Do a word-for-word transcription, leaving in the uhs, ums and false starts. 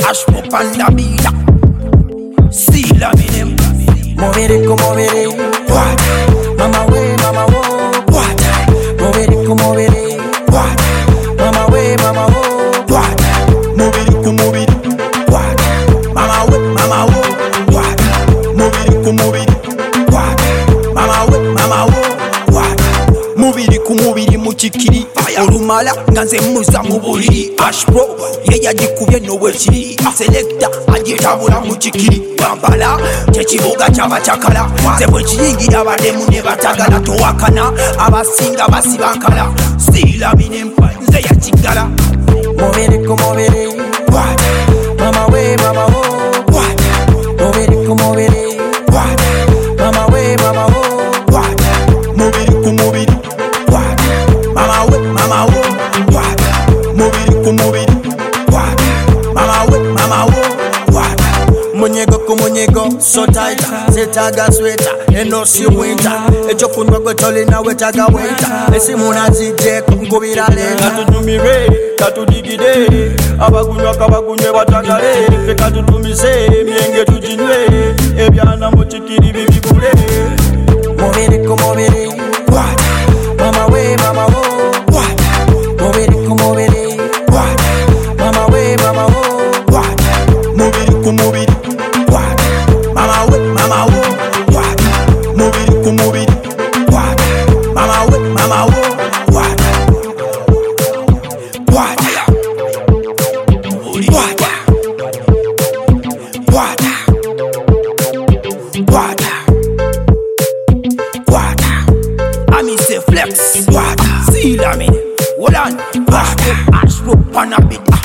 Ashmo panda bila Sila minem Movere como veré. What? Mama we, mama wo. What? Movere como veré. What? Mama we, mama wo. What? Mubiri ku mubiri. What? Mama we, mama wo. What? Mubiri ku mubiri. What? Mama we, mama wo. What? Mubiri ku mubiri mukikiri. Olumala nga nze muza mu buliri Ashpro ye yagikubye n'obwekiri Selecta agitabula mu kikiri Kampala kyekibuga ky'abacakala Nze bwe kiyingira abalemu ne batagala towakana abasinga basibankala Siramine nze yakigala Movere como veré. What? Mama we, mama wo. What? Movere como veré. What? Mama we, mama wo. What? Mubiri ku mubiri. What? Mama we, mama wo. What? Mubiri ku mubiri. What? Mama we, mama wo. What? Munyego ku munyego, so tight. Setaga sweater, eno si winter. Echo kunwa gwe tolina wetaga winter. Esimu nazije nkubira leta. Katutumire, katudigide. Abagunywa kabagunywe batagale. Ffe katutumise, emyenge tuginywe. Ebyana mu kikiri bibikule. Movere como veré. What? Mama we, mama wo. What? Movere como veré. What? Mama we, mama wo. What? Mubiri ku mubiri. What? Mama we, mama wo. What? Mubiri ku mubiri. What? Mama we, mama wo. What? What? What? What? What? What? I mean say flex. What? See la me. Hold on. What? Ashro pan a bit.